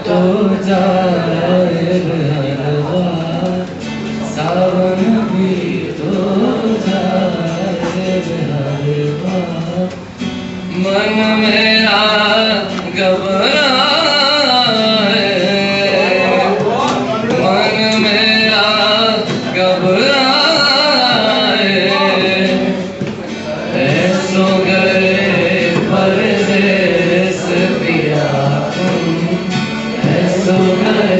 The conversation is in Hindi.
तो जाए हलवा, सावन भी तो जाए हलवा। मन मेरा घबराए, मन मेरा घबराए, ऐसो गए परदेस पिया तुम, ऐसो गए